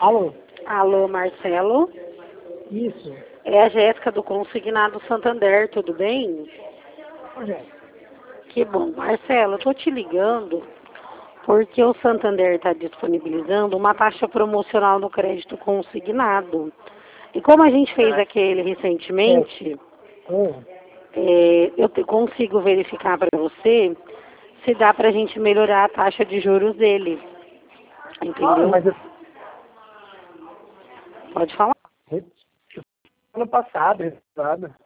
Alô? Alô, Marcelo? Isso. É a Jéssica do Consignado Santander, tudo bem? Rogério. Que bom. Marcelo, eu tô te ligando porque o Santander está disponibilizando uma taxa promocional no crédito consignado. E como a gente fez aquele recentemente, eu consigo verificar para você se dá para a gente melhorar a taxa de juros dele. Entendeu? Mas Pode falar. ano passado, resultado.